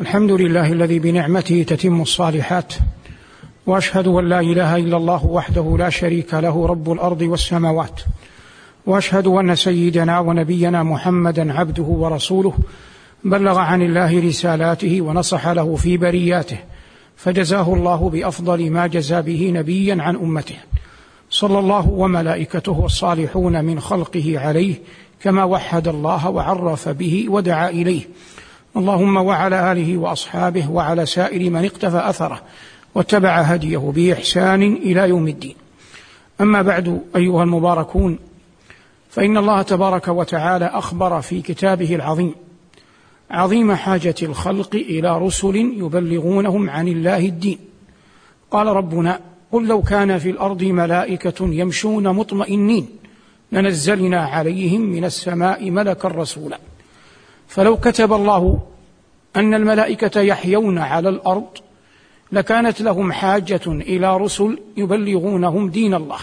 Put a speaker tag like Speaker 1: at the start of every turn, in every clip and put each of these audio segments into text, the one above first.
Speaker 1: الحمد لله الذي بنعمته تتم الصالحات، وأشهد أن لا إله إلا الله وحده لا شريك له رب الأرض والسماوات، وأشهد أن سيدنا ونبينا محمدا عبده ورسوله بلغ عن الله رسالاته ونصح له في برياته، فجزاه الله بأفضل ما جزى به نبيا عن أمته، صلى الله وملائكته والصالحون من خلقه عليه كما وحد الله وعرف به ودعا إليه، اللهم وعلى آله وأصحابه وعلى سائر من اقتفى أثره واتبع هديه بإحسان إلى يوم الدين. أما بعد، أيها المباركون، فإن الله تبارك وتعالى أخبر في كتابه العظيم عظيم حاجة الخلق إلى رسل يبلغونهم عن الله الدين. قال ربنا: قل لو كان في الأرض ملائكة يمشون مطمئنين لنزلنا عليهم من السماء ملكا رسولا. فلو كتب الله أن الملائكة يحيون على الأرض لكانت لهم حاجة إلى رسل يبلغونهم دين الله.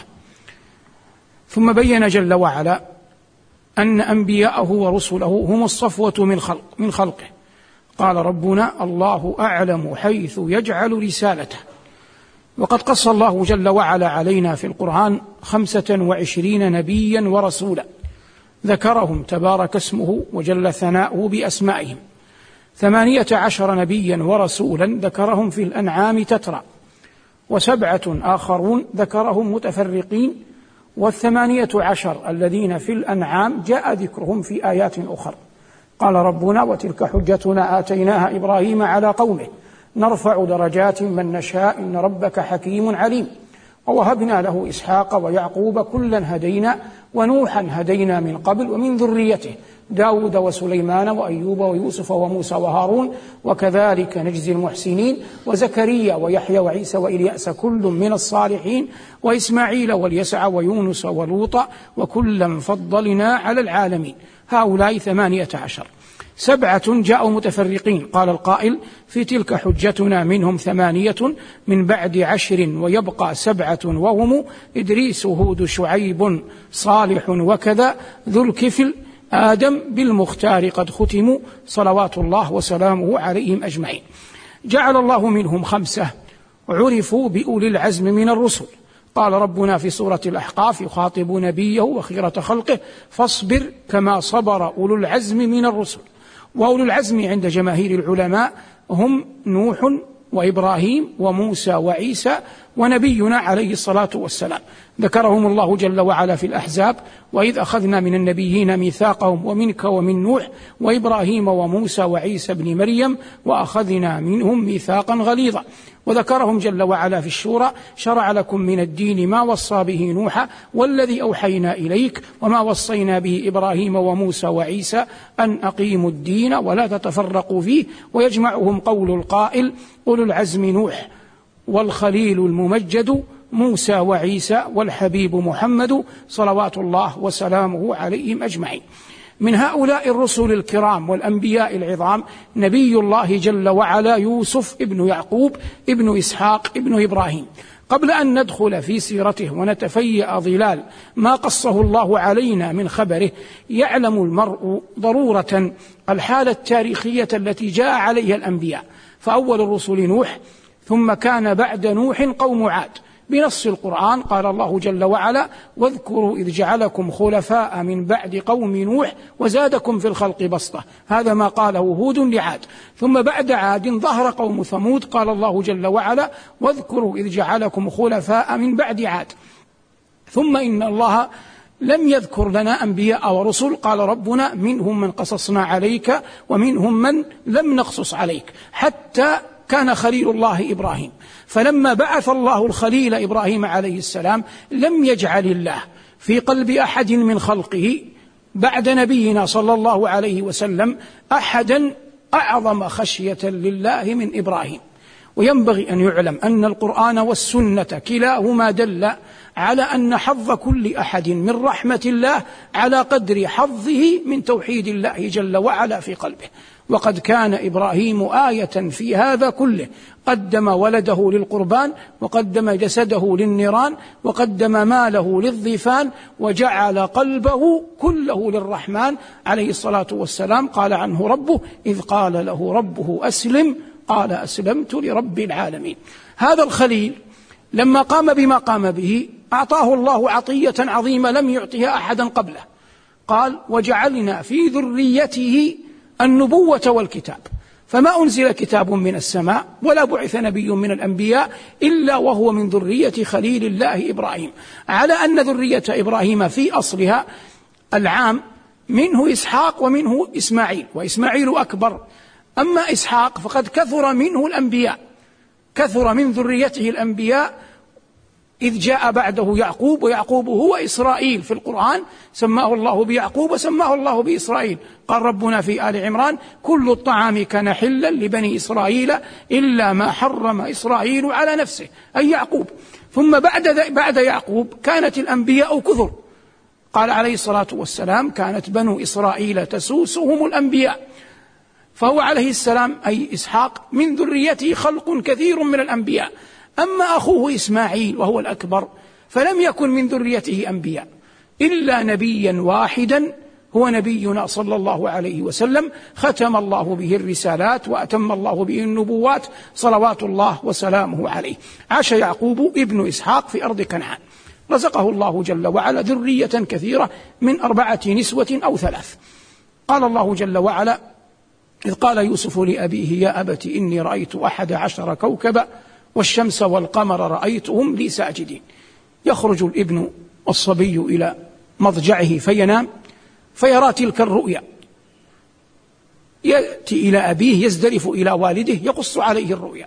Speaker 1: ثم بين جل وعلا أن أنبياءه ورسله هم الصفوة من خلقه. قال ربنا: الله أعلم حيث يجعل رسالته. وقد قص الله جل وعلا علينا في القرآن 25 نبيا ورسولا ذكرهم تبارك اسمه وجل ثناؤه بأسمائهم، 18 نبيا ورسولا ذكرهم في الأنعام تترى، و7 آخرون ذكرهم متفرقين، وال18 الذين في الأنعام جاء ذكرهم في آيات أخرى. قال ربنا: وتلك حجتنا آتيناها إبراهيم على قومه نرفع درجات من نشاء إن ربك حكيم عليم. ووهبنا له إسحاق ويعقوب كلا هدينا ونوحا هدينا من قبل ومن ذريته داود وسليمان وأيوب ويوسف وموسى وهارون وكذلك نجزي المحسنين وزكريا ويحيى وعيسى وإلياس كل من الصالحين وإسماعيل واليسع ويونس ولوطا وكلا فضلنا على العالمين. هؤلاء 18. 7 جاءوا متفرقين. قال القائل: في تلك حجتنا منهم 8 من بعد 10 ويبقى 7 وهم إدريس هود شعيب صالح وكذا ذو الكفل آدم بالمختار قد ختموا صلوات الله وسلامه عليهم أجمعين. جعل الله منهم 5 عرفوا بأولي العزم من الرسل. قال ربنا في سورة الأحقاف يخاطب نبيه وخيرة خلقه: فاصبر كما صبر أولو العزم من الرسل. وأولو العزم عند جماهير العلماء هم نوح وإبراهيم وموسى وعيسى ونبينا عليه الصلاة والسلام، ذكرهم الله جل وعلا في الأحزاب: وإذ أخذنا من النبيين ميثاقهم ومنك ومن نوح وإبراهيم وموسى وعيسى بن مريم وأخذنا منهم ميثاقا غليظا. وذكرهم جل وعلا في الشورى: شرع لكم من الدين ما وصى به نوحا والذي أوحينا إليك وما وصينا به إبراهيم وموسى وعيسى أن أقيموا الدين ولا تتفرقوا فيه. ويجمعهم قول القائل: أولو العزم نوح والخليل الممجد موسى وعيسى والحبيب محمد صلوات الله وسلامه عليهم أجمعين. من هؤلاء الرسل الكرام والأنبياء العظام نبي الله جل وعلا يوسف ابن يعقوب ابن إسحاق ابن إبراهيم. قبل أن ندخل في سيرته ونتفيأ ظلال ما قصه الله علينا من خبره، يعلم المرء ضرورة الحالة التاريخية التي جاء عليها الأنبياء. فأول الرسل نوح، ثم كان بعد نوح قوم عاد. بنص القرآن قال الله جل وعلا: واذكروا إذ جعلكم خلفاء من بعد قوم نوح وزادكم في الخلق بسطة. هذا ما قاله هود لعاد. ثم بعد عاد ظهر قوم ثمود، قال الله جل وعلا: واذكروا إذ جعلكم خلفاء من بعد عاد. ثم إن الله لم يذكر لنا أنبياء ورسل، قال ربنا: منهم من قصصنا عليك ومنهم من لم نقصص عليك، حتى كان خليل الله إبراهيم. فلما بعث الله الخليل إبراهيم عليه السلام لم يجعل الله في قلب أحد من خلقه بعد نبينا صلى الله عليه وسلم أحدا أعظم خشية لله من إبراهيم. وينبغي أن يعلم أن القرآن والسنة كلاهما دل على أن حظ كل أحد من رحمة الله على قدر حظه من توحيد الله جل وعلا في قلبه. وقد كان إبراهيم آية في هذا كله، قدم ولده للقربان، وقدم جسده للنيران، وقدم ماله للضيفان، وجعل قلبه كله للرحمن عليه الصلاة والسلام. قال عنه ربه إذ قال له ربه أسلم قال أسلمت لرب العالمين. هذا الخليل لما قام بما قام به أعطاه الله عطية عظيمة لم يعطها أحدا قبله، قال وجعلنا في ذريته النبوة والكتاب، فما أنزل كتاب من السماء ولا بعث نبي من الأنبياء إلا وهو من ذرية خليل الله إبراهيم، على أن ذرية إبراهيم في أصلها العام منه إسحاق ومنه إسماعيل، وإسماعيل أكبر، أما إسحاق فقد كثر منه الأنبياء، كثر من ذريته الأنبياء، إذ جاء بعده يعقوب، ويعقوب هو إسرائيل في القرآن، سماه الله بيعقوب وسماه الله بإسرائيل. قال ربنا في آل عمران كل الطعام كان حلا لبني إسرائيل إلا ما حرم إسرائيل على نفسه، أي يعقوب. ثم بعد يعقوب كانت الأنبياء كثر، قال عليه الصلاة والسلام كانت بنو إسرائيل تسوسهم الأنبياء، فهو عليه السلام أي إسحاق من ذريته خلق كثير من الأنبياء. أما أخوه إسماعيل وهو الأكبر فلم يكن من ذريته أنبياء إلا نبيا واحدا هو نبينا صلى الله عليه وسلم، ختم الله به الرسالات وأتم الله به النبوات صلوات الله وسلامه عليه. عاش يعقوب ابن إسحاق في أرض كنعان، رزقه الله جل وعلا ذرية كثيرة من 4 نسوة أو 3. قال الله جل وعلا إذ قال يوسف لأبيه يا أبت إني رأيت 11 كوكبا والشمس والقمر رأيتهم لي ساجدين. يخرج الابن الصبي إلى مضجعه فينام فيرى تلك الرؤيا، يأتي إلى أبيه يزدرف إلى والده يقص عليه الرؤيا.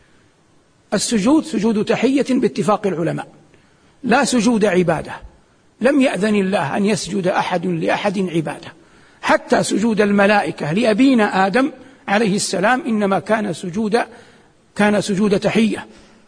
Speaker 1: السجود سجود تحية باتفاق العلماء، لا سجود عبادة، لم يأذن الله أن يسجد أحد لأحد عبادة، حتى سجود الملائكة لأبينا آدم عليه السلام إنما كان سجود تحية.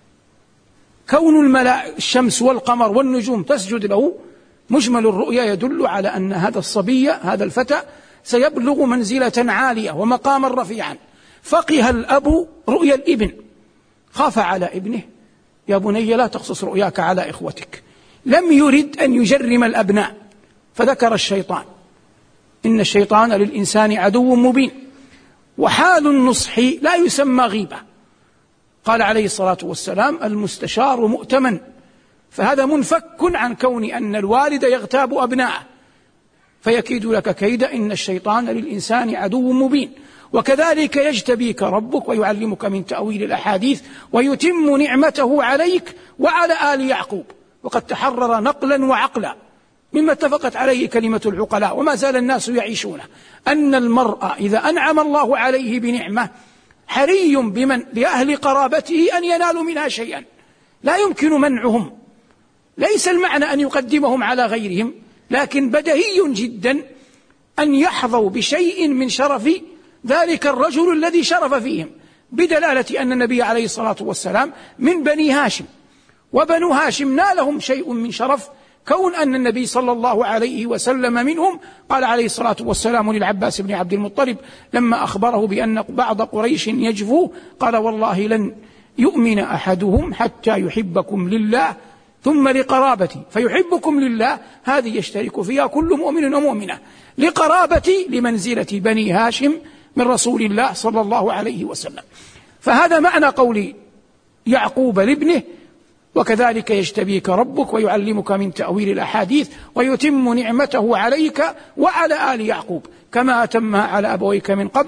Speaker 1: كون الشمس والقمر والنجوم تسجد له مجمل الرؤيا يدل على أن هذا الصبي هذا الفتى سيبلغ منزلة عالية ومقاما رفيعا. فقه الأب رؤيا الابن، خاف على ابنه يا بني لا تقصص رؤياك على إخوتك، لم يرد أن يجرم الأبناء، فذكر الشيطان إن الشيطان للإنسان عدو مبين، وحال النصح لا يسمى غيبة. قال عليه الصلاة والسلام المستشار مؤتمن، فهذا منفك عن كون أن الوالد يغتاب أبناءه فيكيد لك كيدا، إن الشيطان للإنسان عدو مبين. وكذلك يجتبيك ربك ويعلمك من تأويل الأحاديث ويتم نعمته عليك وعلى آل يعقوب. وقد تحرر نقلا وعقلا مما اتفقت عليه كلمة العقلاء وما زال الناس يعيشونه، أن المرء إذا أنعم الله عليه بنعمة حري لأهل قرابته أن ينالوا منها شيئا، لا يمكن منعهم، ليس المعنى أن يقدمهم على غيرهم، لكن بديهي جدا أن يحظوا بشيء من شرف ذلك الرجل الذي شرف فيهم، بدلالة أن النبي عليه الصلاة والسلام من بني هاشم، وبنو هاشم نالهم شيء من شرف كون أن النبي صلى الله عليه وسلم منهم. قال عليه الصلاة والسلام للعباس بن عبد المطلب لما أخبره بأن بعض قريش يجفوه قال والله لن يؤمن أحدهم حتى يحبكم لله ثم لقرابتي، فيحبكم لله هذه يشترك فيها كل مؤمن ومؤمنة، لقرابتي لمنزلة بني هاشم من رسول الله صلى الله عليه وسلم. فهذا معنى قول يعقوب لابنه وكذلك يجتبيك ربك ويعلمك من تأويل الأحاديث ويتم نعمته عليك وعلى آل يعقوب كما أتمها على أبويك من قبل.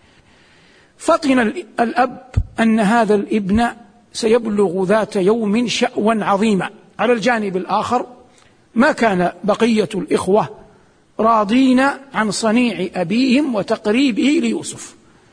Speaker 1: فطن الأب أن هذا الابن سيبلغ ذات يوم شأوا عظيما. على الجانب الآخر ما كان بقية الإخوة راضين عن صنيع أبيهم وتقريبه ليوسف،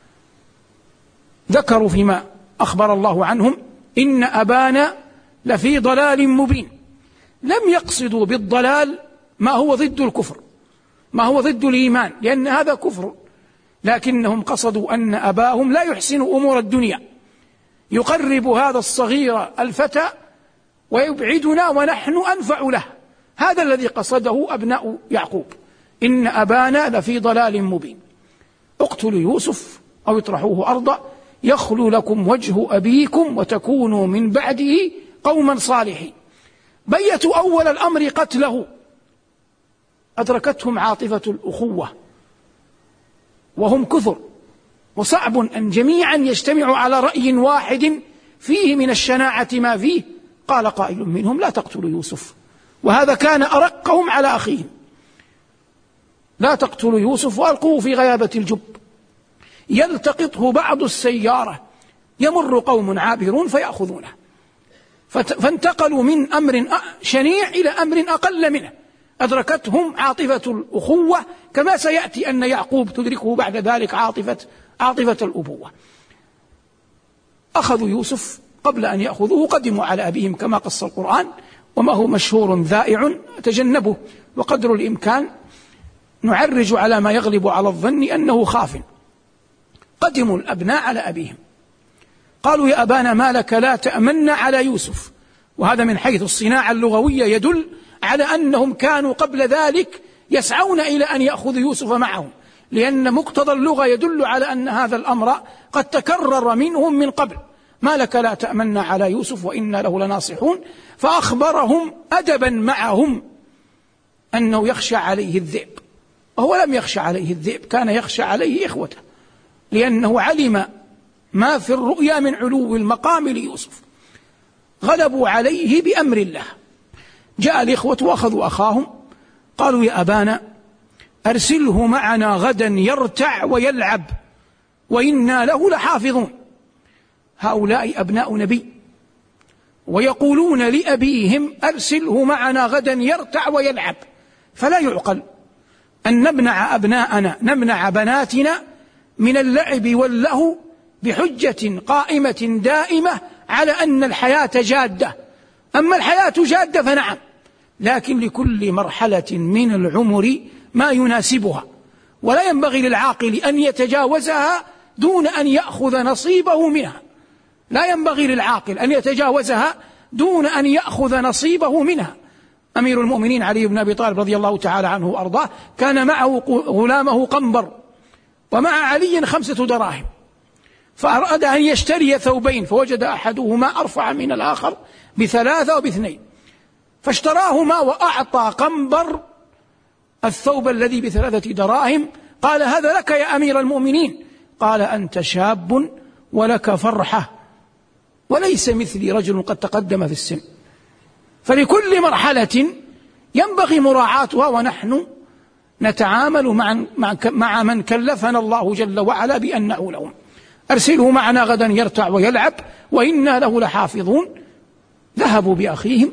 Speaker 1: ذكروا فيما أخبر الله عنهم إن أبانا لفي ضلال مبين. لم يقصدوا بالضلال ما هو ضد الكفر، ما هو ضد الإيمان، لأن هذا كفر، لكنهم قصدوا أن أباهم لا يحسن أمور الدنيا، يقرب هذا الصغير الفتى ويبعدنا ونحن أنفع له. هذا الذي قصده أبناء يعقوب، إن أبانا لفي ضلال مبين. اقتلوا يوسف أو اطرحوه أرضا يخل لكم وجه أبيكم وتكونوا من بعده قوما صالحين. بيتوا أول الأمر قتله، أدركتهم عاطفة الأخوة وهم كثر، وصعب أن جميعا يجتمعوا على رأي واحد فيه من الشناعة ما فيه. قال قائل منهم لا تقتلوا يوسف، وهذا كان أرقهم على أخيهم، لا تقتلوا يوسف وألقوه في غيابة الجب يلتقطه بعض السيارة يمر قوم عابرون فيأخذونه. فانتقلوا من أمر شنيع إلى أمر أقل منه. أدركتهم عاطفة الأخوة، كما سيأتي أن يعقوب تدركه بعد ذلك عاطفة الأبوة. أخذوا يوسف، قبل أن يأخذوه قدموا على أبيهم كما قص القرآن، وما هو مشهور ذائع تجنبه، وقدر الإمكان نعرج على ما يغلب على الظن أنه خاف. قدموا الأبناء على أبيهم، قالوا يا أبانا ما لك لا تأمن على يوسف. وهذا من حيث الصناعة اللغوية يدل على أنهم كانوا قبل ذلك يسعون إلى أن يأخذوا يوسف معهم، لأن مقتضى اللغة يدل على أن هذا الأمر قد تكرر منهم من قبل. ما لك لا تأمن على يوسف وإنا له لناصحون. فأخبرهم أدبا معهم أنه يخشى عليه الذئب، وهو لم يخشى عليه الذئب، كان يخشى عليه إخوته، لأنه علم ما في الرؤيا من علو المقام ليوسف. غلبوا عليه بأمر الله. جاء الإخوة وأخذوا أخاهم، قالوا يا أبانا أرسله معنا غدا يرتع ويلعب وإنا له لحافظون. هؤلاء أبناء نبي ويقولون لأبيهم أرسله معنا غدا يرتع ويلعب، فلا يعقل أن نمنع بناتنا من اللعب واللهو بحجة قائمة دائمة على أن الحياة جادة. أما الحياة جادة فنعم، لكن لكل مرحلة من العمر ما يناسبها، ولا ينبغي للعاقل أن يتجاوزها دون أن يأخذ نصيبه منها. لا ينبغي للعاقل أن يتجاوزها دون أن يأخذ نصيبه منها. أمير المؤمنين علي بن أبي طالب رضي الله تعالى عنه وأرضاه كان معه غلامه قنبر، ومع علي 5 دراهم، فأراد أن يشتري ثوبين، فوجد أحدهما أرفع من الآخر ب3 و2، فاشتراهما وأعطى قنبر الثوب الذي ب3 دراهم. قال هذا لك يا أمير المؤمنين. قال أنت شاب ولك فرحة، وليس مثلي رجل قد تقدم في السن. فلكل مرحلة ينبغي مراعاتها، ونحن نتعامل مع من كلفنا الله جل وعلا بأنه لهم. أرسله معنا غدا يرتع ويلعب وإنا له لحافظون. ذهبوا بأخيهم،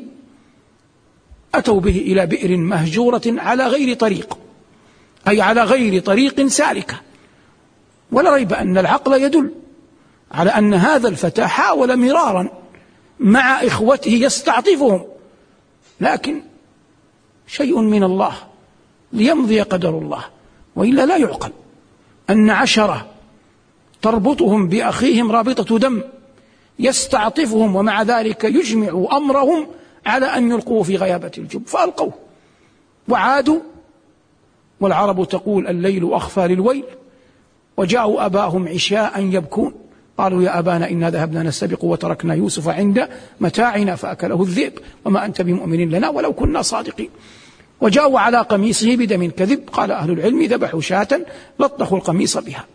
Speaker 1: أتوا به إلى بئر مهجورة على غير طريق، أي على غير طريق سالكة. ولا ريب أن العقل يدل على أن هذا الفتى حاول مرارا مع إخوته يستعطفهم، لكن شيء من الله ليمضي قدر الله، وإلا لا يعقل أن 10 تربطهم بأخيهم رابطة دم يستعطفهم، ومع ذلك يجمع أمرهم على أن يلقوه في غيابة الجب. فألقوه وعادوا، والعرب تقول الليل أخفى للويل. وجاءوا أباهم عشاء يبكون، قالوا يا أبانا إنا ذهبنا نستبق وتركنا يوسف عند متاعنا فأكله الذئب وما أنت بمؤمن لنا ولو كنا صادقين. وجاءوا على قميصه بدم كذب، قال أهل العلم ذبحوا شاة لطخوا القميص بها.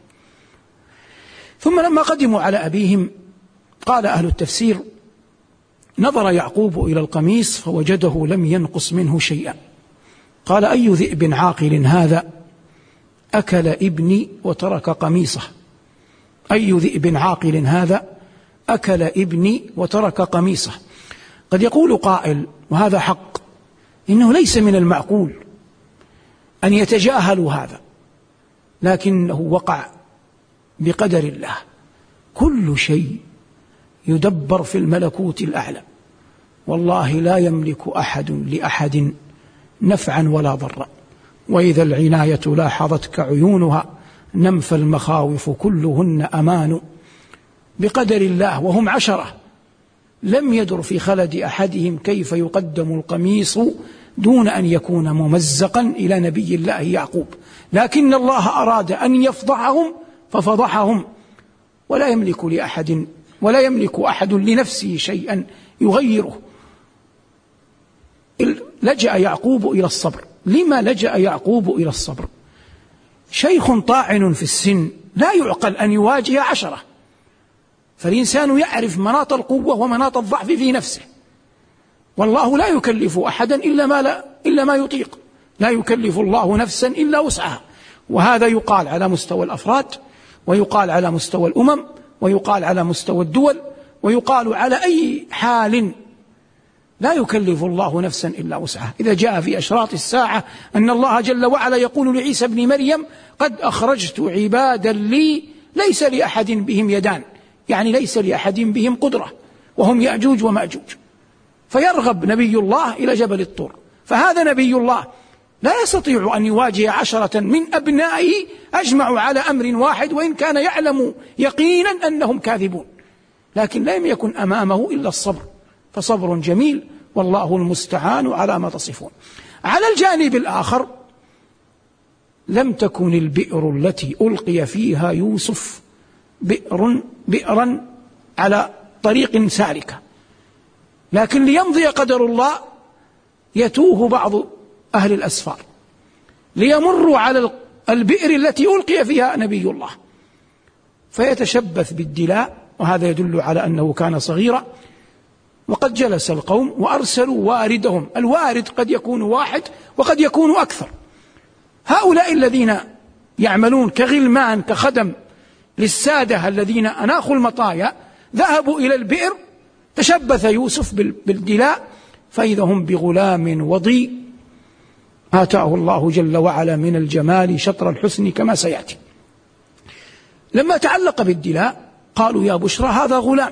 Speaker 1: ثم لما قدموا على أبيهم قال أهل التفسير نظر يعقوب إلى القميص فوجده لم ينقص منه شيئا. قال أي ذئب عاقل هذا أكل ابني وترك قميصه. أي ذئب عاقل هذا أكل ابني وترك قميصه. قد يقول قائل وهذا حق، إنه ليس من المعقول أن يتجاهلوا هذا، لكنه وقع بقدر الله. كل شيء يدبر في الملكوت الأعلى، والله لا يملك أحد لأحد نفعا ولا ضرا. وإذا العناية لاحظتك عيونها نمف المخاوف كلهن أمان. بقدر الله، وهم 10 لم يدر في خلد أحدهم كيف يقدم القميص دون أن يكون ممزقا إلى نبي الله يعقوب، لكن الله أراد أن يفضحهم ففضحهم، ولا يملك أحد لنفسه شيئا يغيره. لجأ يعقوب إلى الصبر. لما لجأ يعقوب إلى الصبر؟ شيخ طاعن في السن لا يعقل أن يواجه 10، فالإنسان يعرف مناط القوة ومناط الضعف في نفسه، والله لا يكلف أحدا إلا ما يطيق، لا يكلف الله نفسا إلا وسعها. وهذا يقال على مستوى الأفراد، ويقال على مستوى الأمم، ويقال على مستوى الدول، ويقال على أي حال. لا يكلف الله نفسا إلا وسعها. إذا جاء في أشراط الساعة أن الله جل وعلا يقول لعيسى ابن مريم: قد أخرجت عبادا لي ليس لأحد بهم يدان، يعني ليس لأحد بهم قدرة، وهم يأجوج ومأجوج. فيرغب نبي الله إلى جبل الطور، فهذا نبي الله لا يستطيع أن يواجه 10 من أبنائه أجمعوا على أمر واحد، وإن كان يعلم يقينا أنهم كاذبون، لكن لم يكن أمامه إلا الصبر، فصبر جميل، والله المستعان على ما تصفون. على الجانب الآخر، لم تكن البئر التي ألقي فيها يوسف بئرا على طريق سالكة، لكن ليمضي قدر الله يتوه بعض أهل الأسفار ليمروا على البئر التي ألقي فيها نبي الله، فيتشبث بالدلاء، وهذا يدل على أنه كان صغيرا. وقد جلس القوم وأرسلوا واردهم، الوارد قد يكون واحد وقد يكون أكثر. هؤلاء الذين يعملون كغلمان كخدم للسادة الذين أناخوا المطايا ذهبوا إلى البئر، تشبث يوسف بالدلاء فإذا هم بغلام وضيء آتاه الله جل وعلا من الجمال شطر الحسن كما سيأتي. لما تعلق بالدلاء قالوا: يا بشرى هذا غلام.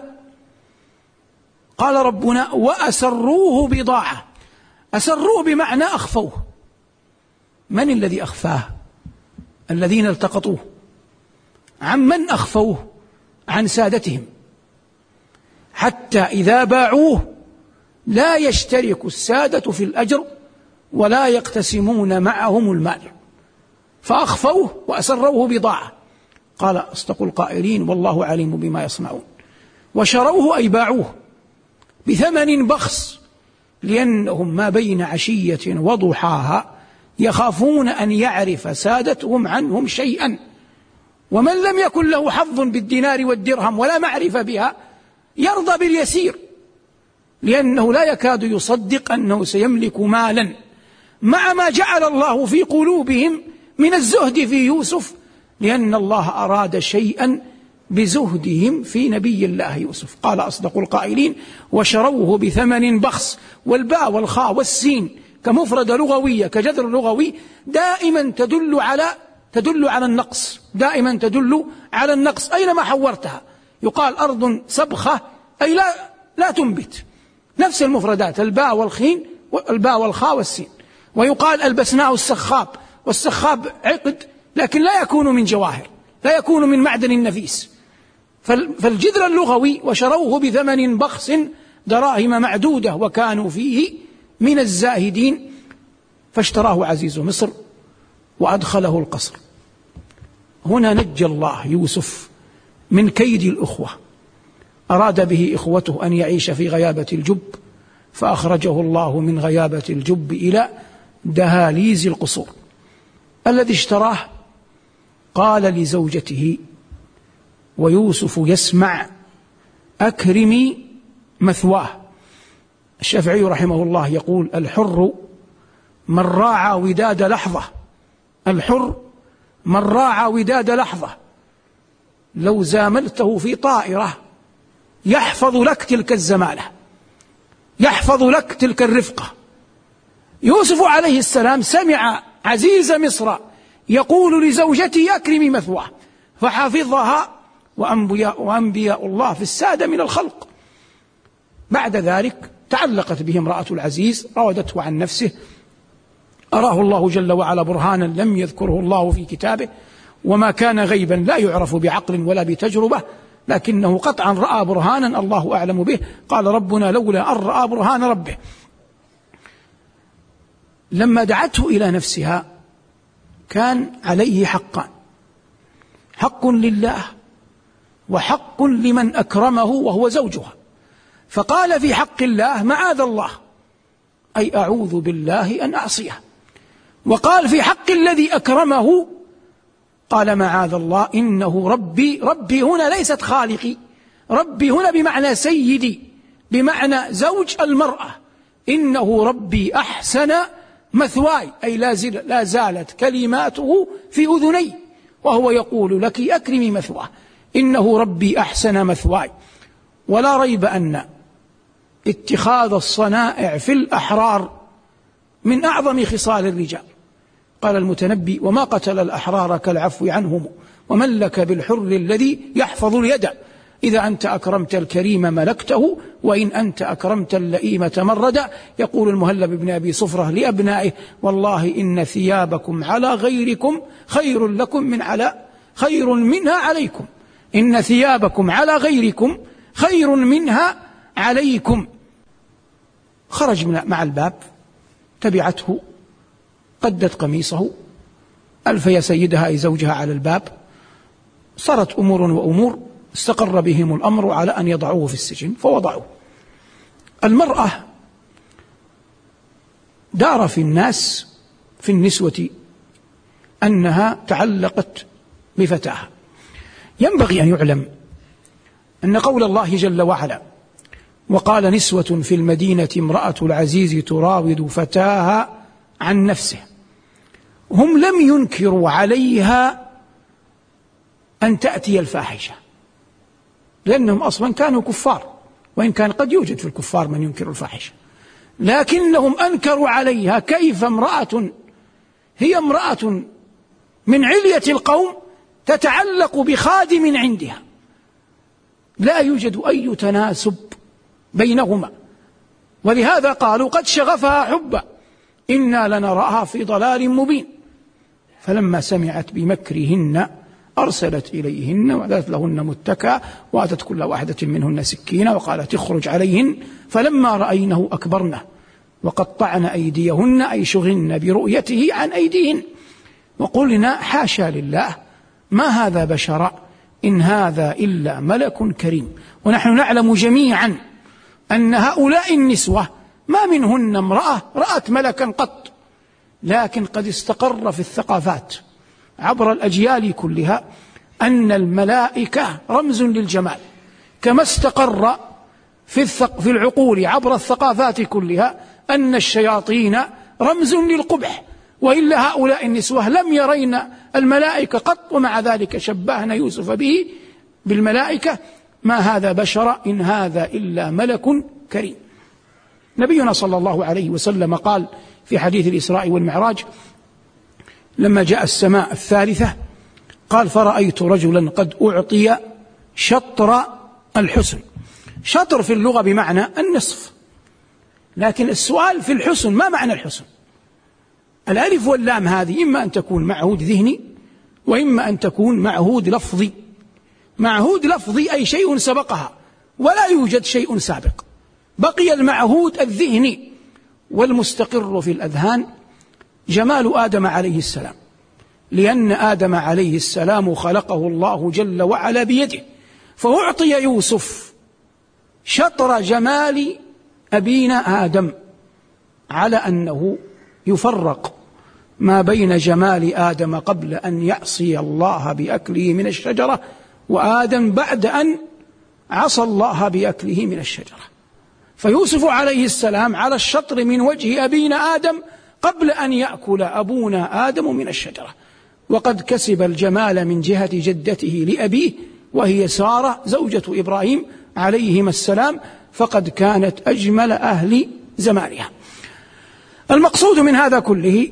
Speaker 1: قال ربنا: وأسروه بضاعة. أسروه بمعنى أخفوه. من الذي أخفاه؟ الذين التقطوه. عن من أخفوه؟ عن سادتهم، حتى إذا باعوه لا يشترك السادة في الأجر ولا يقتسمون معهم المال، فأخفوه وأسروه بضاعة. قال أصدق القائلين: والله عليم بما يصنعون. وشروه أي باعوه بثمن بخس، لأنهم ما بين عشية وضحاها يخافون أن يعرف سادتهم عنهم شيئا، ومن لم يكن له حظ بالدينار والدرهم ولا معرفة بها يرضى باليسير، لأنه لا يكاد يصدق أنه سيملك مالا، مع ما جعل الله في قلوبهم من الزهد في يوسف، لأن الله أراد شيئا بزهدهم في نبي الله يوسف. قال أصدق القائلين: وشروه بثمن بخس. والباء والخاء والسين كمفرد لغوية كجذر لغوي دائما تدل على النقص، دائما تدل على النقص أينما حورتها. يقال أرض سبخة أي لا تنبت، نفس المفردات الباء والخاء والسين. ويقال البسناء السخاب، والسخاب عقد لكن لا يكون من جواهر، لا يكون من معدن نفيس. فالجذر اللغوي: وشروه بثمن بخس دراهم معدودة وكانوا فيه من الزاهدين، فاشتراه عزيز مصر وأدخله القصر. هنا نجى الله يوسف من كيد الأخوة، أراد به إخوته أن يعيش في غيابة الجب، فأخرجه الله من غيابة الجب إلى دهاليز القصور. الذي اشتراه قال لزوجته ويوسف يسمع: أكرمي مثواه. الشافعي رحمه الله يقول: الحر من راعى وداد لحظة، الحر من راعى وداد لحظة، لو زاملته في طائرة يحفظ لك تلك الزمالة، يحفظ لك تلك الرفقة. يوسف عليه السلام سمع عزيز مصر يقول لزوجته: أكرمي مثواه، فحافظها، وأنبياء الله في السادة من الخلق. بعد ذلك تعلقت به امرأة العزيز، راودته عن نفسه، أراه الله جل وعلا برهانا لم يذكره الله في كتابه، وما كان غيبا لا يعرف بعقل ولا بتجربة، لكنه قطعا رأى برهانا الله أعلم به. قال ربنا: لولا أن رأى برهان ربه. لما دعته إلى نفسها كان عليه حقان: حق لله وحق لمن أكرمه وهو زوجها. فقال في حق الله: معاذ الله، أي أعوذ بالله أن أعصيه. وقال في حق الذي أكرمه قال: معاذ الله، إنه ربي. ربي هنا ليست خالقي، ربي هنا بمعنى سيدي، بمعنى زوج المرأة. إنه ربي أحسن مثواي، أي لا زالت كلماته في أذني وهو يقول لك أكرمي مثواه. إنه ربي أحسن مثواي. ولا ريب أن اتخاذ الصنائع في الأحرار من أعظم خصال الرجال. قال المتنبي: وما قتل الأحرار كالعفو عنهم، ومن لك بالحر الذي يحفظ اليد. إذا أنت أكرمت الكريم ملكته، وإن أنت أكرمت اللئيم تمردا. يقول المهلب بن أبي صفرة لأبنائه: والله إن ثيابكم على غيركم خير لكم خير منها عليكم. إن ثيابكم على غيركم خير منها عليكم. خرج مع الباب، تبعته، قدت قميصه، ألفي سيدها أي زوجها على الباب. صارت أمور وأمور، استقر بهم الأمر على أن يضعوه في السجن، فوضعوه. المرأة دار في الناس، في النسوة، أنها تعلقت بفتاها. ينبغي أن يعلم أن قول الله جل وعلا: وقال نسوة في المدينة امرأة العزيز تراود فتاها عن نفسه، هم لم ينكروا عليها أن تأتي الفاحشة، لأنهم أصلا كانوا كفار، وإن كان قد يوجد في الكفار من ينكر الفاحشة، لكنهم أنكروا عليها كيف امرأة هي امرأة من علية القوم تتعلق بخادم عندها، لا يوجد أي تناسب بينهما. ولهذا قالوا: قد شغفها حبا إنا لنراها في ضلال مبين. فلما سمعت بمكرهن أرسلت إليهن وأعدت لهن متكأ، وآتت كل واحدة منهن سكينة وقالت: اخرج عليهن. فلما رأينه أكبرنه وقطعن أيديهن، أي شغلن برؤيته عن أيديهن، وقلنا: حاشا لله، ما هذا بشرا، إن هذا إلا ملك كريم. ونحن نعلم جميعا أن هؤلاء النسوة ما منهن امرأة رأت ملكا قط، لكن قد استقر في الثقافات عبر الأجيال كلها أن الملائكة رمز للجمال، كما استقر في العقول عبر الثقافات كلها أن الشياطين رمز للقبح. وإلا هؤلاء النسوة لم يرين الملائكة قط، ومع ذلك شبهنا يوسف بالملائكة: ما هذا بشر إن هذا إلا ملك كريم. نبينا صلى الله عليه وسلم قال في حديث الإسراء والمعراج لما جاء السماء الثالثة، قال: فرأيت رجلا قد أعطي شطر الحسن. شطر في اللغة بمعنى النصف، لكن السؤال في الحسن: ما معنى الحسن؟ الألف واللام هذه إما أن تكون معهود ذهني، وإما أن تكون معهود لفظي. معهود لفظي أي شيء سبقها، ولا يوجد شيء سابق، بقي المعهود الذهني. والمستقر في الأذهان جمال آدم عليه السلام، لأن آدم عليه السلام خلقه الله جل وعلا بيده، فأعطي يوسف شطر جمال أبينا آدم، على أنه يفرق ما بين جمال آدم قبل أن يعصي الله بأكله من الشجرة، وآدم بعد أن عصى الله بأكله من الشجرة. فيوسف عليه السلام على الشطر من وجه أبينا آدم قبل أن يأكل أبونا آدم من الشجرة، وقد كسب الجمال من جهة جدته لأبيه وهي سارة زوجة إبراهيم عليهما السلام، فقد كانت أجمل أهل زمانها. المقصود من هذا كله: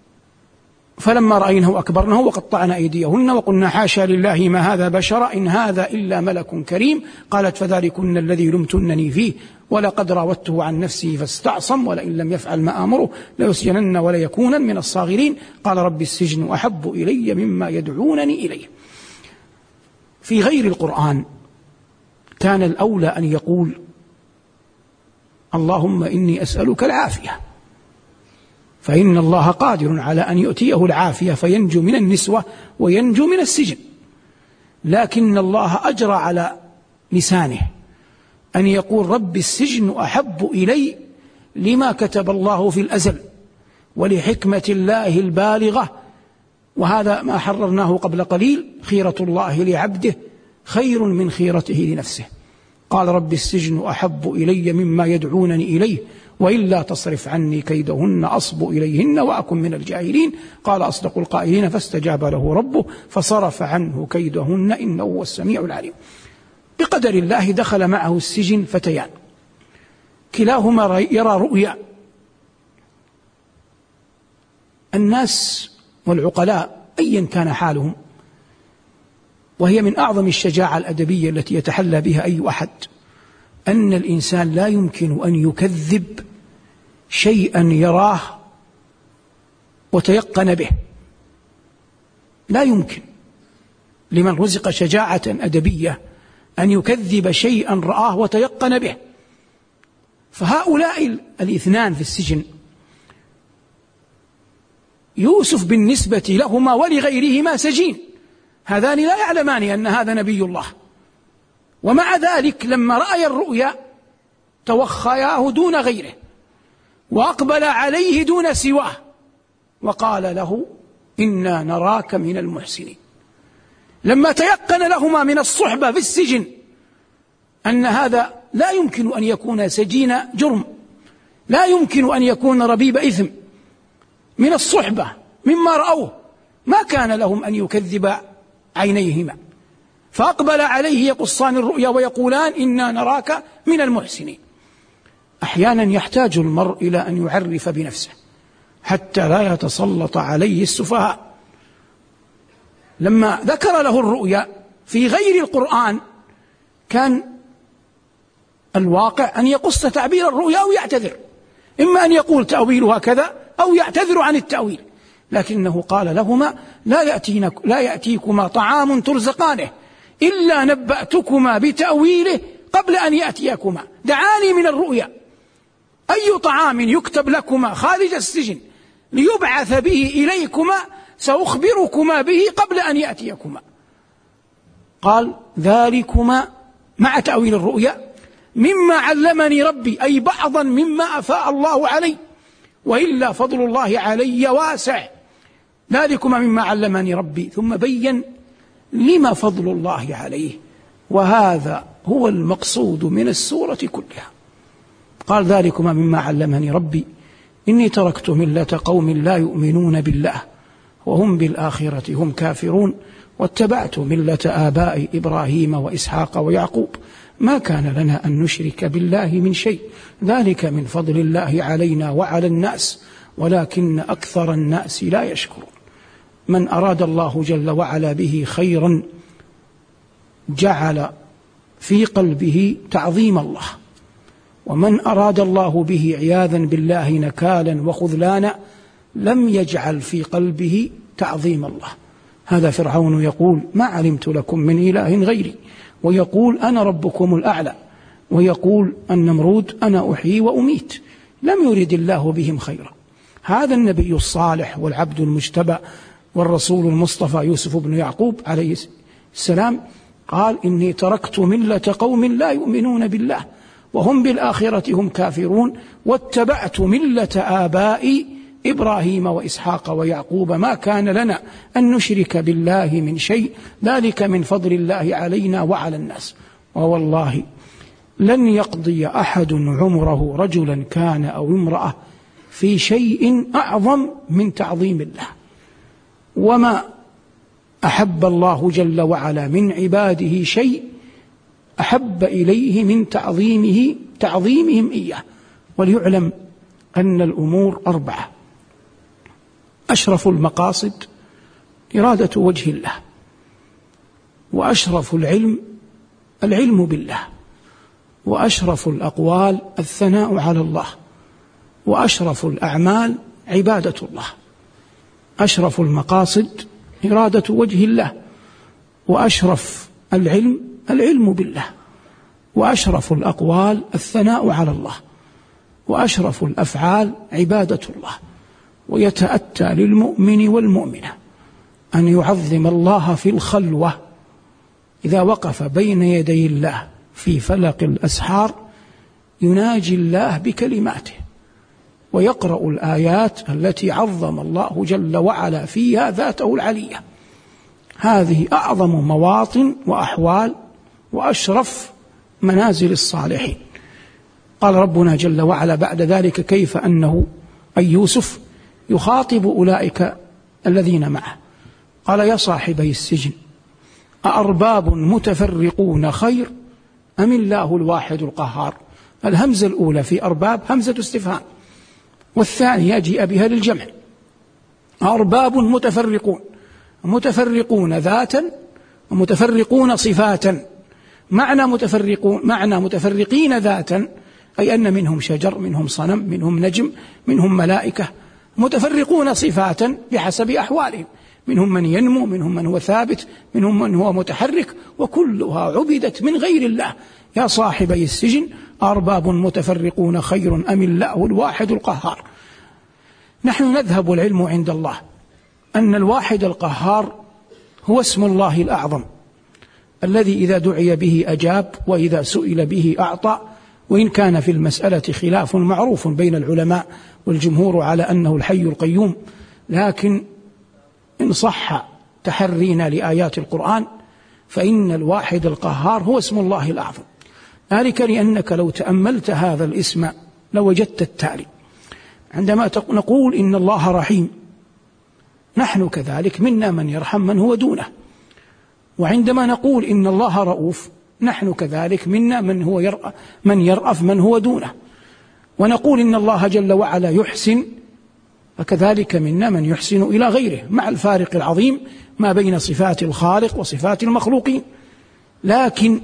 Speaker 1: فلما رأينه أكبرنه وقطعن أيديهن وقلنا: حاشا لله، ما هذا بشر إن هذا إلا ملك كريم. قالت: فذلكن الذي لمتنني فيه ولقد راودته عن نفسه فاستعصم، ولئن لم يفعل ما آمره ليسجنن وليكونن من الصاغرين. قال: رب السجن أحب إلي مما يدعونني إليه. في غير القرآن كان الأولى أن يقول: اللهم إني أسألك العافية، فإن الله قادر على أن يؤتيه العافية فينجو من النسوة وينجو من السجن، لكن الله أجرى على لسانه أن يقول رب السجن أحب إلي لما كتب الله في الأزل ولحكمة الله البالغة، وهذا ما حررناه قبل قليل: خيرة الله لعبده خير من خيرته لنفسه. قال رب السجن أحب إلي مما يدعونني إليه وإلا تصرف عني كيدهن أصب إليهن وأكن من الجاهلين. قال أصدق القائلين فاستجاب له ربه فصرف عنه كيدهن إنه هو السميع العليم. بقدر الله دخل معه السجن فتيان، كلاهما يرى رؤيا. الناس والعقلاء أيا كان حالهم، وهي من أعظم الشجاعة الأدبية التي يتحلى بها أي أحد، أن الإنسان لا يمكن أن يكذب شيئا يراه وتيقن به، لا يمكن لمن رزق شجاعة أدبية أن يكذب شيئا رآه وتيقن به. فهؤلاء الاثنان في السجن، يوسف بالنسبة لهما ولغيرهما سجين، هذان لا يعلمان أن هذا نبي الله، ومع ذلك لما رأي الرؤيا توخياه دون غيره وأقبل عليه دون سواه وقال له إنا نراك من المحسنين. لما تيقن لهما من الصحبة في السجن أن هذا لا يمكن أن يكون سجين جرم، لا يمكن أن يكون ربيب إثم، من الصحبة مما رأوه، ما كان لهم أن يكذب عينيهما، فأقبل عليه يقصان الرؤيا ويقولان إنا نراك من المحسنين. أحيانا يحتاج المرء إلى أن يعرف بنفسه حتى لا يتسلط عليه السفهاء. لما ذكر له الرؤيا في غير القرآن كان الواقع أن يقص تعبير الرؤيا أو يعتذر، إما أن يقول تأويلها كذا أو يعتذر عن التأويل، لكنه قال لهما لا يأتيكما طعام ترزقانه إلا نبأتكما بتأويله قبل أن يأتيكما، دعاني من الرؤيا أي طعام يكتب لكما خارج السجن ليبعث به إليكما سأخبركما به قبل أن يأتيكما. قال ذلكما مع تأويل الرؤيا مما علمني ربي، أي بعضا مما أفاء الله علي، وإلا فضل الله علي واسع، ذلكما مما علمني ربي، ثم بين لما فضل الله عليه، وهذا هو المقصود من السورة كلها. قال ذلكما مما علمني ربي إني تركت ملة قوم لا يؤمنون بالله وهم بالآخرة هم كافرون واتبعت ملة آبائي إبراهيم وإسحاق ويعقوب ما كان لنا أن نشرك بالله من شيء ذلك من فضل الله علينا وعلى الناس ولكن أكثر الناس لا يشكرون. من أراد الله جل وعلا به خيرا جعل في قلبه تعظيم الله، ومن أراد الله به عياذا بالله نكالا وخذلانا لم يجعل في قلبه تعظيم الله. هذا فرعون يقول ما علمت لكم من إله غيري، ويقول أنا ربكم الأعلى، ويقول النمرود أنا أحيي وأميت، لم يرد الله بهم خيرا. هذا النبي الصالح والعبد المجتبى والرسول المصطفى يوسف بن يعقوب عليه السلام قال إني تركت ملة قوم لا يؤمنون بالله وهم بالآخرة هم كافرون واتبعت ملة آبائي إبراهيم وإسحاق ويعقوب ما كان لنا أن نشرك بالله من شيء ذلك من فضل الله علينا وعلى الناس. ووالله لن يقضي أحد عمره رجلا كان أو امرأة في شيء أعظم من تعظيم الله، وما أحب الله جل وعلا من عباده شيء أحب إليه من تعظيمهم إياه. وليعلم أن الأمور 4: أشرف المقاصد إرادة وجه الله، وأشرف العلم بالله، وأشرف الأقوال الثناء على الله، وأشرف الأعمال عبادة الله. أشرف المقاصد إرادة وجه الله، وأشرف العلم بالله، وأشرف الأقوال الثناء على الله، وأشرف الأفعال عبادة الله، ويتأتى للمؤمن والمؤمنة أن يعظم الله في الخلوة إذا وقف بين يدي الله في فلق الأسحار، يناجي الله بكلماته ويقرأ الآيات التي عظم الله جل وعلا فيها ذاته العلية. هذه أعظم مواطن وأحوال وأشرف منازل الصالحين. قال ربنا جل وعلا بعد ذلك: كيف أنه أي يوسف يخاطب أولئك الذين معه، قال: يا صاحبي السجن أأرباب متفرقون خير أم الله الواحد القهار. الهمزة الأولى في أرباب همزة استفهام، والثانية جيء بها للجمع. أرباب متفرقون، متفرقون ذاتا ومتفرقون صفاتا. معنى متفرقين ذاتا أي أن منهم شجر، منهم صنم، منهم نجم، منهم ملائكة. متفرقون صفاتا بحسب أحوالهم، منهم من ينمو، منهم من هو ثابت، منهم من هو متحرك، وكلها عبدت من غير الله. يا صاحبي السجن أرباب متفرقون خير أم الله الواحد القهار. نحن نذهب العلم عند الله أن الواحد القهار هو اسم الله الأعظم الذي إذا دعي به أجاب وإذا سئل به أعطى. وإن كان في المسألة خلاف معروف بين العلماء والجمهور على أنه الحي القيوم، لكن إن صح تحرينا لآيات القرآن فإن الواحد القهار هو اسم الله الأعظم. ذلك لأنك لو تأملت هذا الاسم لوجدت التالي: عندما نقول إن الله رحيم، نحن كذلك منا من يرحم من هو دونه. وعندما نقول إن الله رؤوف، نحن كذلك منا من يرأف من هو دونه. ونقول إن الله جل وعلا يحسن، فكذلك منا من يحسن إلى غيره، مع الفارق العظيم ما بين صفات الخالق وصفات المخلوقين. لكن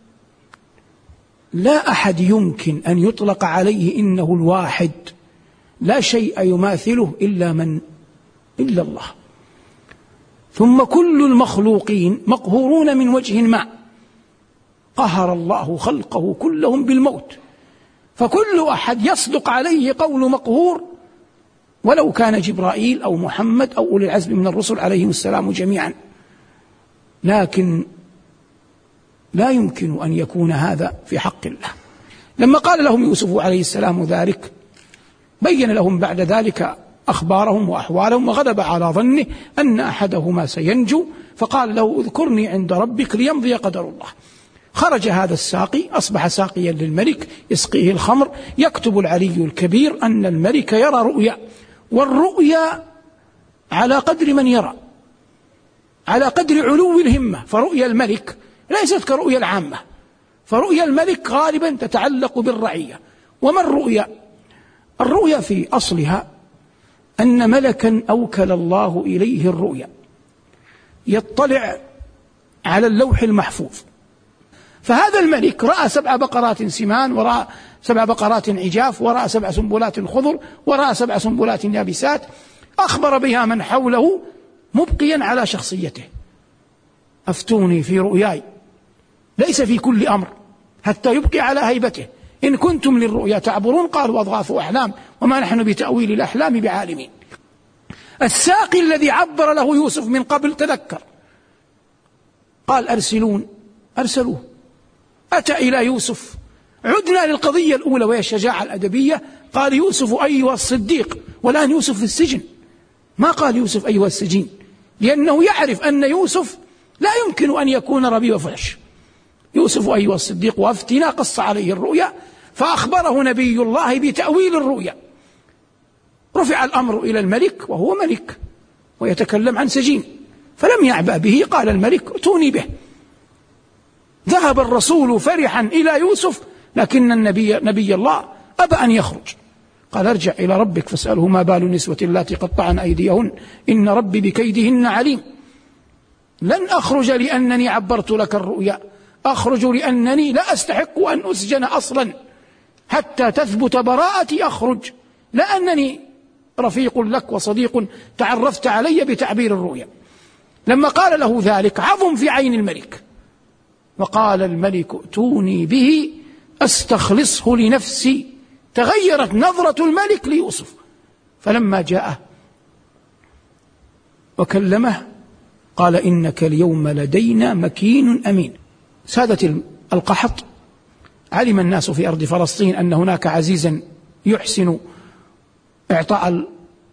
Speaker 1: لا أحد يمكن أن يطلق عليه إنه الواحد، لا شيء يماثله إلا الله. ثم كل المخلوقين مقهورون من وجه ما، قهر الله خلقه كلهم بالموت، فكل أحد يصدق عليه قول مقهور ولو كان جبرائيل أو محمد أو أولي العزم من الرسل عليهم السلام جميعا. لكن لا يمكن أن يكون هذا في حق الله. لما قال لهم يوسف عليه السلام ذلك، بين لهم بعد ذلك أخبارهم وأحوالهم، وغلب على ظنه أن أحدهما سينجو، فقال له: اذكرني عند ربك ليمضي قدر الله. خرج هذا الساقي، أصبح ساقيا للملك يسقيه الخمر. يكتب العلي الكبير أن الملك يرى رؤيا، والرؤيا على قدر من يرى، على قدر علو الهمة. فرؤيا الملك ليست كرؤيا العامة، فرؤيا الملك غالبا تتعلق بالرعية. وما الرؤيا؟ الرؤيا في أصلها أن ملكا أوكل الله إليه الرؤيا يطلع على اللوح المحفوظ. فهذا الملك رأى 7 بقرات سمان، ورأى 7 بقرات عجاف، ورأى 7 سنبلات خضر، ورأى 7 سنبلات يابسات، أخبر بها من حوله مبقيا على شخصيته: أفتوني في رؤياي، ليس في كل أمر، حتى يبقي على هيبته. إن كنتم للرؤيا تعبرون قالوا أضغاث أحلام وما نحن بتأويل الأحلام بعالمين. الساقي الذي عبر له يوسف من قبل تذكر، قال: أرسلوه. أتى إلى يوسف. عدنا للقضية الأولى وهي الشجاعة الأدبية. قال: يوسف أيها الصديق، والآن يوسف في السجن. ما قال يوسف أيها السجين، لأنه يعرف أن يوسف لا يمكن أن يكون ربيب فحش. يوسف أيها الصديق وأفتنا، قص عليه الرؤيا فأخبره نبي الله بتأويل الرؤيا. رفع الأمر إلى الملك وهو ملك ويتكلم عن سجين، فلم يعبأ به. قال الملك: ائتوني به. ذهب الرسول فرحا إلى يوسف، لكن نبي الله أبى أن يخرج. قال: ارجع إلى ربك فاسأله ما بال النسوة اللاتي قطعن أيديهن إن ربي بكيدهن عليم. لن أخرج لأنني عبرت لك الرؤيا، أخرج لأنني لا أستحق أن أسجن أصلا حتى تثبت براءتي. أخرج لأنني رفيق لك وصديق تعرفت علي بتعبير الرؤيا. لما قال له ذلك عظم في عين الملك، وقال الملك: ائتوني به أستخلصه لنفسي. تغيرت نظرة الملك ليوسف، فلما جاءه وكلمه قال إنك اليوم لدينا مكين أمين. سادة القحط، علم الناس في أرض فلسطين أن هناك عزيزا يحسن إعطاء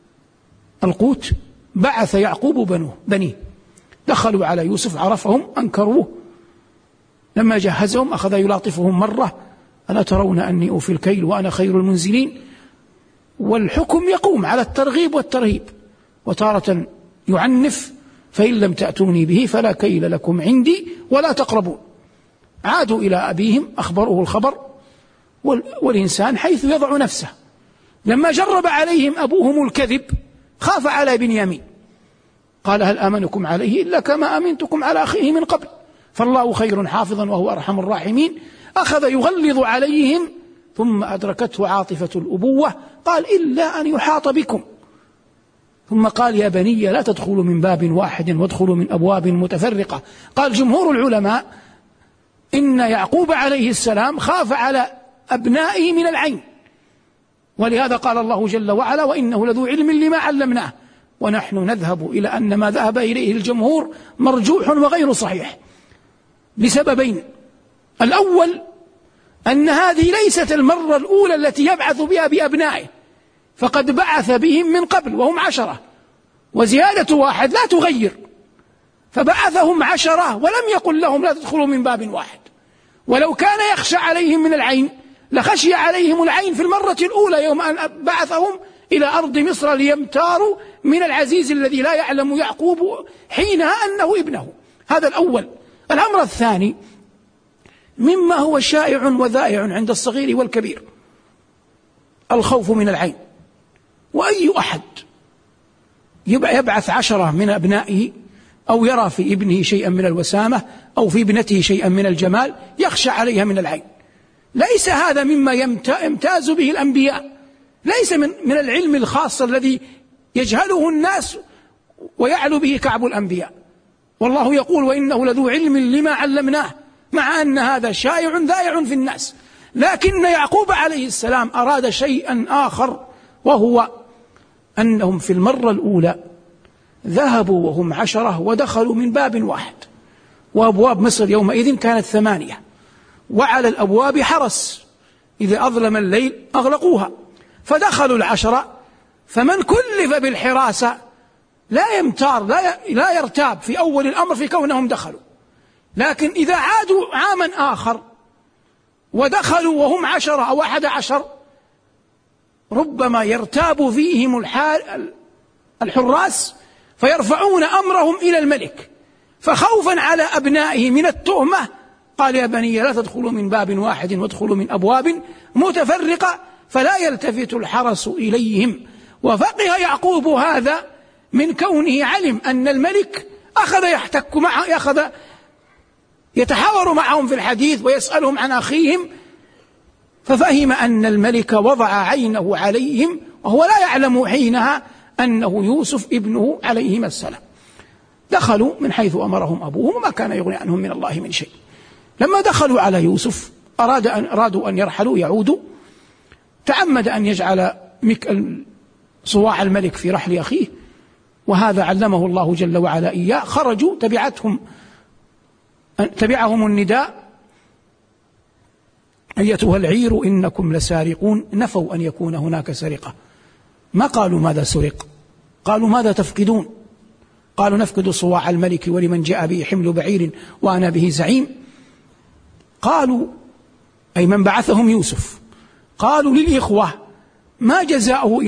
Speaker 1: القوت، بعث يعقوب بنيه، دخلوا على يوسف عرفهم أنكروه، لما جهزهم أخذ يلاطفهم مرة: ألا ترون أني أوفي الكيل وأنا خير المنزلين؟ والحكم يقوم على الترغيب والترهيب، وتارة يعنف: فإن لم تأتوني به فلا كيل لكم عندي ولا تقربون. عادوا إلى أبيهم أخبروه الخبر، والإنسان حيث يضع نفسه. لما جرب عليهم أبوهم الكذب خاف على بنيامين، قال: هل آمنكم عليه إلا كما أمنتكم على أخيه من قبل، فالله خير حافظا وهو أرحم الراحمين. أخذ يغلظ عليهم، ثم أدركته عاطفة الأبوة، قال: إلا أن يحاط بكم. ثم قال: يا بني لا تدخلوا من باب واحد وادخلوا من أبواب متفرقة. قال جمهور العلماء إن يعقوب عليه السلام خاف على أبنائه من العين، ولهذا قال الله جل وعلا: وإنه لذو علم لما علمناه. ونحن نذهب إلى أن ما ذهب إليه الجمهور مرجوح وغير صحيح لسببين: الأول أن هذه ليست المرة الأولى التي يبعث بها بأبنائه، فقد بعث بهم من قبل وهم 10، وزيادة 1 لا تغير، فبعثهم 10 ولم يقل لهم لا تدخلوا من باب واحد. ولو كان يخشى عليهم من العين لخشي عليهم العين في المرة الأولى يوم أن بعثهم إلى أرض مصر ليمتاروا من العزيز الذي لا يعلم يعقوب حينها أنه ابنه. هذا الأول. الأمر الثاني مما هو شائع وذائع عند الصغير والكبير: الخوف من العين. وأي أحد يبعث 10 من أبنائه أو يرى في ابنه شيئا من الوسامة أو في ابنته شيئا من الجمال يخشى عليها من العين. ليس هذا مما يمتاز به الأنبياء، ليس من العلم الخاص الذي يجهله الناس ويعلو به كعب الأنبياء. والله يقول: وإنه لذو علم لما علمناه، مع أن هذا شائع ذائع في الناس. لكن يعقوب عليه السلام أراد شيئا آخر، وهو أنهم في المرة الأولى ذهبوا وهم 10 ودخلوا من باب واحد، وأبواب مصر يومئذ كانت 8، وعلى الأبواب حرس، إذا أظلم الليل أغلقوها، فدخلوا 10، فمن كلف بالحراسة لا يمتار لا يرتاب في أول الأمر في كونهم دخلوا. لكن إذا عادوا عاما آخر ودخلوا وهم 10 أو 11 ربما يرتاب فيهم الحراس فيرفعون أمرهم إلى الملك، فخوفا على أبنائه من التهمة قال: يا بني لا تدخلوا من باب واحد وادخلوا من أبواب متفرقة، فلا يلتفت الحرس إليهم. وفقه يعقوب هذا من كونه علم أن الملك أخذ يحتك معه، أخذ يتحاور معهم في الحديث ويسألهم عن أخيهم، ففهم أن الملك وضع عينه عليهم وهو لا يعلم حينها أنه يوسف ابنه عليهما السلام. دخلوا من حيث أمرهم أبوهم وما كان يغني عنهم من الله من شيء. لما دخلوا على يوسف أرادوا أن يرحلوا يعودوا، تعمد أن يجعل صواع الملك في رحل أخيه، وهذا علمه الله جل وعلا إياه. خرجوا تبعهم النداء: أيتها العير إنكم لسارقون. نفوا أن يكون هناك سرقة، ما قالوا ماذا سرق، قالوا ماذا تفقدون؟ قالوا نفقد صواع الملك ولمن جاء به حمل بعير وأنا به زعيم. قالوا أي من بعثهم يوسف، قالوا للإخوة: ما جزاؤه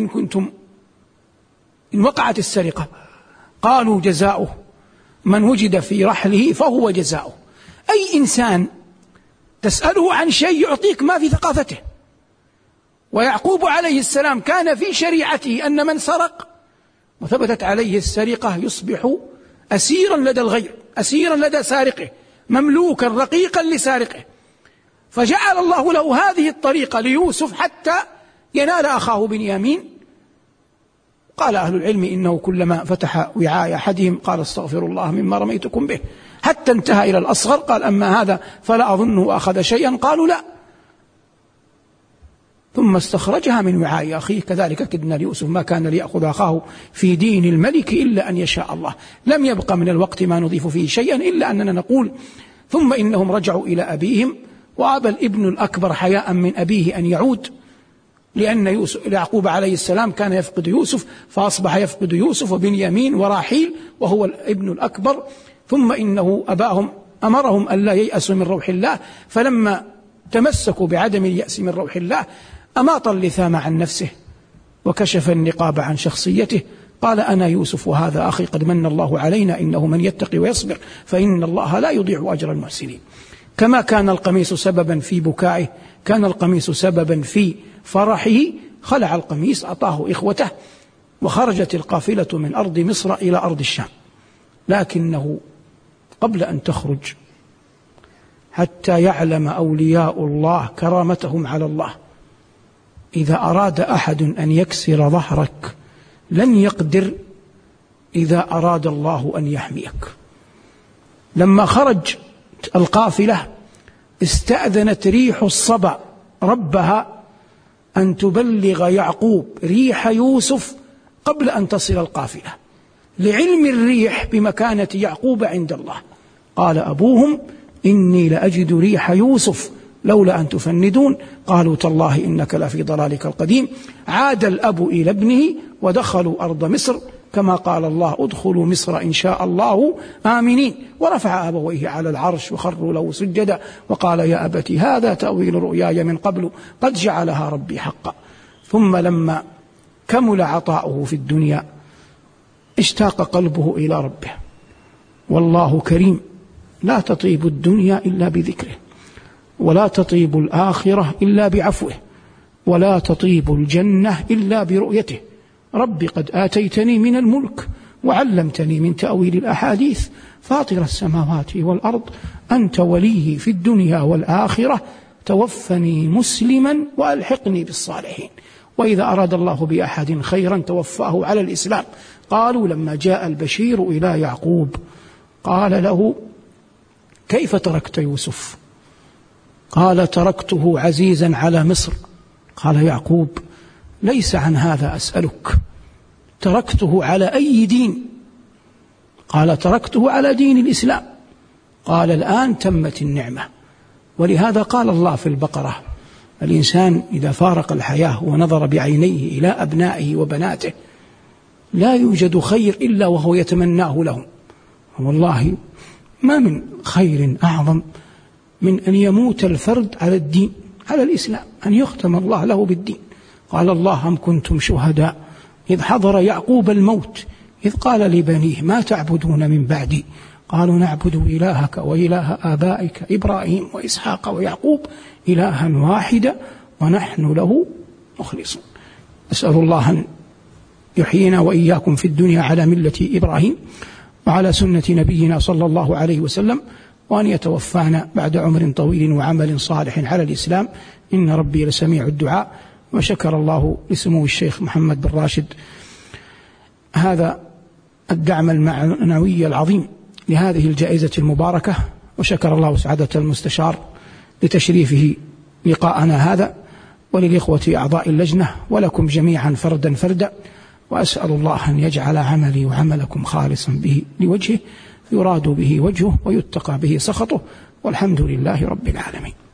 Speaker 1: إن وقعت السرقة؟ قالوا: جزاؤه من وجد في رحله فهو جزاؤه. أي إنسان تسأله عن شيء يعطيك ما في ثقافته. ويعقوب عليه السلام كان في شريعته أن من سرق وثبتت عليه السرقة يصبح أسيرا لدى الغير، أسيرا لدى سارقه، مملوكا رقيقا لسارقه. فجعل الله له هذه الطريقة ليوسف حتى ينال أخاه بنيامين. قال أهل العلم إنه كلما فتح وعاء أحدهم قال: استغفر الله مما رميتكم به، حتى انتهى إلى الأصغر. قال: أما هذا فلا أظنه أخذ شيئا. قالوا: لا، ثم استخرجها من وعاء أخيه. كذلك كدنا ليوسف ما كان ليأخذ أخاه في دين الملك إلا أن يشاء الله. لم يبق من الوقت ما نضيف فيه شيئا إلا أننا نقول ثم إنهم رجعوا إلى أبيهم وأبى الابن الأكبر حياء من أبيه أن يعود، لأن يعقوب عليه السلام كان يفقد يوسف فأصبح يفقد يوسف وبنيامين وراحيل وهو الابن الأكبر. ثم إنه أباهم أمرهم ألا ييأسوا من روح الله، فلما تمسكوا بعدم اليأس من روح الله أماط اللثام عن نفسه وكشف النقاب عن شخصيته. قال أنا يوسف وهذا أخي قد من الله علينا إنه من يتقي ويصبر فإن الله لا يضيع أجر المحسنين. كما كان القميص سببا في بكائه كان القميص سببا في فرحه. خلع القميص أعطاه إخوته وخرجت القافلة من أرض مصر إلى أرض الشام، لكنه قبل أن تخرج حتى يعلم أولياء الله كرامتهم على الله، إذا أراد أحد أن يكسر ظهرك لن يقدر إذا أراد الله أن يحميك. لما خرج القافلة استأذنت ريح الصبا ربها أن تبلغ يعقوب ريح يوسف قبل أن تصل القافلة، لعلم الريح بمكانة يعقوب عند الله. قال أبوهم إني لأجد ريح يوسف لولا أن تفندون قالوا تالله إنك لفي ضلالك القديم. عاد الأب إلى ابنه ودخلوا أرض مصر كما قال الله ادخلوا مصر إن شاء الله آمنين. ورفع أبويه على العرش وخروا له سجدا وقال يا أبت هذا تأويل رؤياي من قبل قد جعلها ربي حقا. ثم لما كمل عطاؤه في الدنيا اشتاق قلبه إلى ربه. والله كريم لا تطيب الدنيا إلا بذكره، ولا تطيب الآخرة إلا بعفوه، ولا تطيب الجنة إلا برؤيته. رب قد آتيتني من الملك وعلمتني من تأويل الأحاديث فاطر السماوات والأرض أنت ولي في الدنيا والآخرة توفني مسلما وألحقني بالصالحين. وإذا أراد الله بأحد خيرا توفاه على الإسلام. قالوا لما جاء البشير إلى يعقوب قال له كيف تركت يوسف؟ قال تركته عزيزا على مصر. قال يعقوب ليس عن هذا أسألك، تركته على أي دين؟ قال تركته على دين الإسلام. قال الآن تمت النعمة. ولهذا قال الله في البقرة الإنسان إذا فارق الحياة ونظر بعينيه إلى أبنائه وبناته لا يوجد خير إلا وهو يتمناه لهم. والله ما من خير أعظم من أن يموت الفرد على الدين، على الإسلام، أن يختم الله له بالدين. قال الله أم كنتم شهداء إذ حضر يعقوب الموت إذ قال لبنيه ما تعبدون من بعدي قالوا نعبد إلهك وإله آبائك إبراهيم وإسحاق ويعقوب إلها واحدا ونحن له مخلصون. أسأل الله أن يحيينا وإياكم في الدنيا على ملة إبراهيم وعلى سنة نبينا صلى الله عليه وسلم، وأن يتوفانا بعد عمر طويل وعمل صالح على الإسلام إن ربي لسميع الدعاء. وشكر الله لسمو الشيخ محمد بن راشد هذا الدعم المعنوي العظيم لهذه الجائزة المباركة، وشكر الله سعادة المستشار لتشريفه لقاءنا هذا، وللإخوة أعضاء اللجنة ولكم جميعا فردا فردا. وأسأل الله أن يجعل عملي وعملكم خالصا به لوجهه يراد به وجهه ويتقى به سخطه، والحمد لله رب العالمين.